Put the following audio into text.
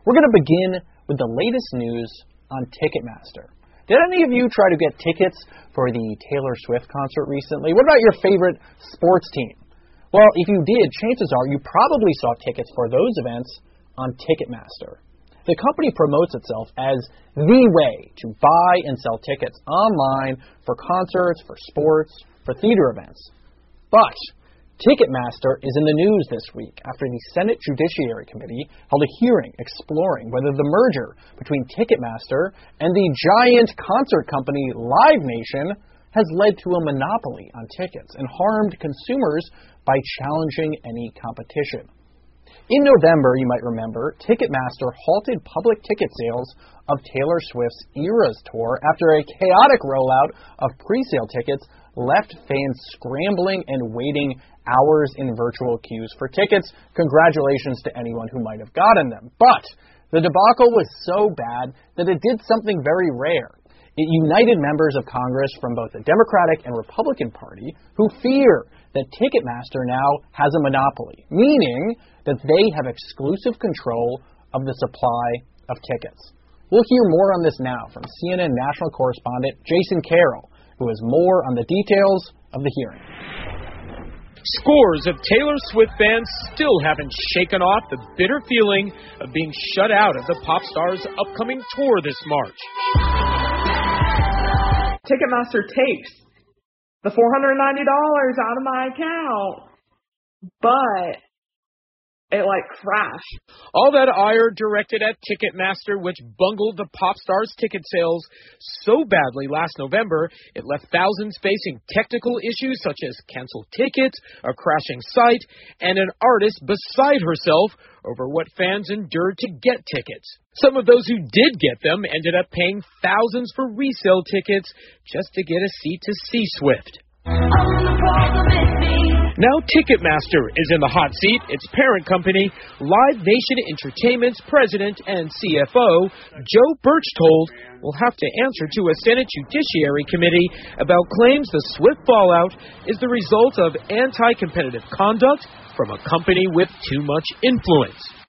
We're going to begin with the latest news on Ticketmaster. Did any of you try to get tickets for the Taylor Swift concert recently? What about your favorite sports team? Well, if you did, chances are you probably saw tickets for those events on Ticketmaster. The company promotes itself as the way to buy and sell tickets online for concerts, for sports, for theater events. But Ticketmaster is in the news this week after the Senate Judiciary Committee held a hearing exploring whether the merger between Ticketmaster and the giant concert company Live Nation has led to a monopoly on tickets and harmed consumers by challenging any competition. In November, you might remember, Ticketmaster halted public ticket sales of Taylor Swift's Eras tour after a chaotic rollout of pre-sale tickets left fans scrambling and waiting hours in virtual queues for tickets. Congratulations to anyone who might have gotten them. But the debacle was so bad that it did something very rare. It united members of Congress from both the Democratic and Republican Party who fear that Ticketmaster now has a monopoly, meaning that they have exclusive control of the supply of tickets. We'll hear more on this now from CNN national correspondent Jason Carroll, who has more on the details of the hearing. Scores of Taylor Swift fans still haven't shaken off the bitter feeling of being shut out of the pop star's upcoming tour this March. Ticketmaster takes the $490 out of my account, but it crashed. All that ire directed at Ticketmaster, which bungled the pop star's ticket sales so badly last November, it left thousands facing technical issues such as canceled tickets, a crashing site, and an artist beside herself over what fans endured to get tickets. Some of those who did get them ended up paying thousands for resale tickets just to get a seat to see Swift. Now Ticketmaster is in the hot seat. Its parent company, Live Nation Entertainment's president and CFO, Joe Berchtold, will have to answer to a Senate Judiciary Committee about claims the Swift fallout is the result of anti-competitive conduct from a company with too much influence.